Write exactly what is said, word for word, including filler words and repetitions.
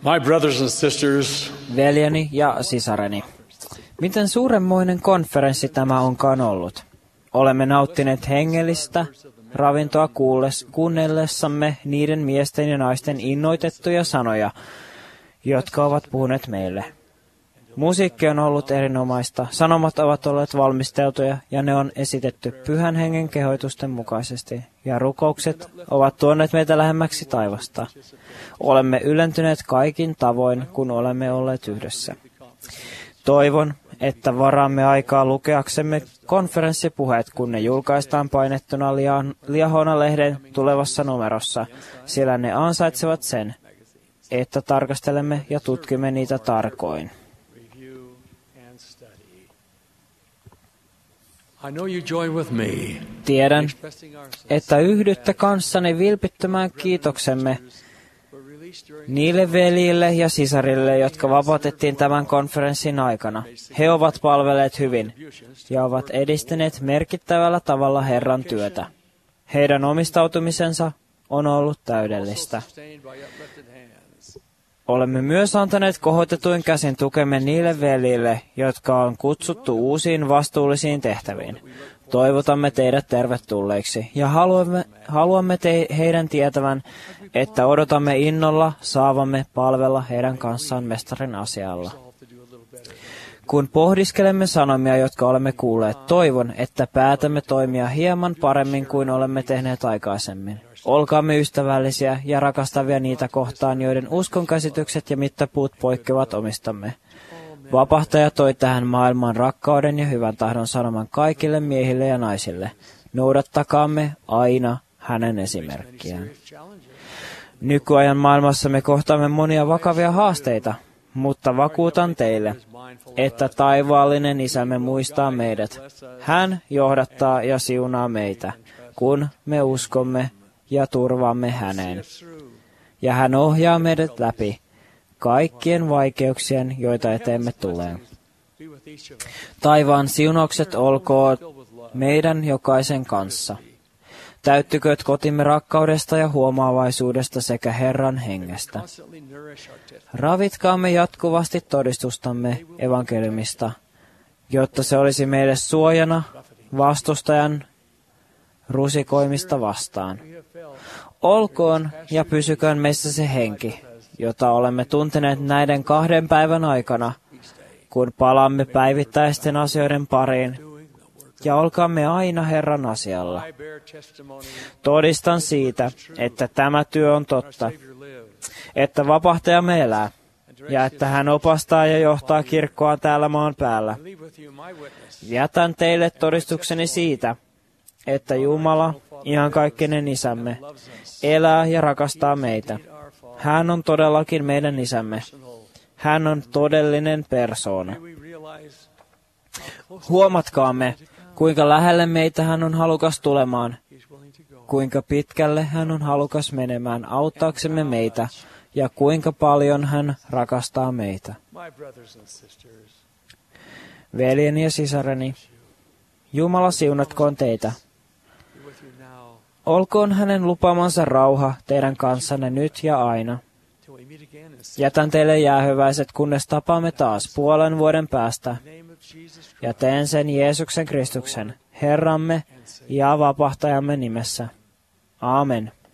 My brothers and sisters, Veljeni ja sisareni, miten suuremmoinen konferenssi tämä onkaan ollut. Olemme nauttineet hengellistä ravintoa kuulles, kuunnellessamme niiden miesten ja naisten innoitettuja sanoja, jotka ovat puhuneet meille. Musiikki on ollut erinomaista, sanomat ovat olleet valmisteltuja ja ne on esitetty pyhän hengen kehoitusten mukaisesti, ja rukoukset ovat tuoneet meitä lähemmäksi taivasta. Olemme ylentyneet kaikin tavoin, kun olemme olleet yhdessä. Toivon, että varaamme aikaa lukeaksemme konferenssipuheet, kun ne julkaistaan painettuna Liahona-lehden tulevassa numerossa, sillä ne ansaitsevat sen, että tarkastelemme ja tutkimme niitä tarkoin. Tiedän, että yhdytte kanssani vilpittömään kiitoksemme niille veljille ja sisarille, jotka vapautettiin tämän konferenssin aikana. He ovat palvelleet hyvin ja ovat edistäneet merkittävällä tavalla Herran työtä. Heidän omistautumisensa on ollut täydellistä. Olemme myös antaneet kohotetuin käsin tukemme niille veljille, jotka on kutsuttu uusiin vastuullisiin tehtäviin. Toivotamme teidät tervetulleiksi ja haluamme, haluamme te, heidän tietävän, että odotamme innolla saavamme palvella heidän kanssaan mestarin asialla. Kun pohdiskelemme sanomia, jotka olemme kuulleet, toivon, että päätämme toimia hieman paremmin kuin olemme tehneet aikaisemmin. Olkaamme ystävällisiä ja rakastavia niitä kohtaan, joiden uskonkäsitykset ja mittapuut poikkeavat omistamme. Vapahtaja toi tähän maailmaan rakkauden ja hyvän tahdon sanoman kaikille miehille ja naisille. Noudattakaamme aina hänen esimerkkiään. Nykyajan maailmassa me kohtaamme monia vakavia haasteita, mutta vakuutan teille, että taivaallinen Isämme muistaa meidät. Hän johdattaa ja siunaa meitä, kun me uskomme ja turvaamme häneen. Ja hän ohjaa meidät läpi kaikkien vaikeuksien, joita eteemme tulee. Taivaan siunaukset olkoon meidän jokaisen kanssa. Täyttykööt kotimme rakkaudesta ja huomaavaisuudesta sekä Herran hengestä. Ravitkaamme jatkuvasti todistustamme evankeliumista, jotta se olisi meille suojana vastustajan rusikoimista vastaan. Olkoon ja pysyköön meissä se henki, jota olemme tunteneet näiden kahden päivän aikana, kun palaamme päivittäisten asioiden pariin, ja olkaamme aina Herran asialla. Todistan siitä, että tämä työ on totta, että vapahtajamme elää, ja että hän opastaa ja johtaa kirkkoa täällä maan päällä. Jätän teille todistukseni siitä, että Jumala, iankaikkinen Isämme, elää ja rakastaa meitä. Hän on todellakin meidän Isämme. Hän on todellinen persoona. Huomatkaamme, kuinka lähelle meitä hän on halukas tulemaan, kuinka pitkälle hän on halukas menemään auttaaksemme meitä, ja kuinka paljon hän rakastaa meitä. Veljeni ja sisareni, Jumala siunatkoon teitä. Olkoon hänen lupaamansa rauha teidän kanssanne nyt ja aina. Jätän teille jäähyväiset, kunnes tapaamme taas puolen vuoden päästä, ja teen sen Jeesuksen Kristuksen, Herramme ja vapahtajamme nimessä. Aamen.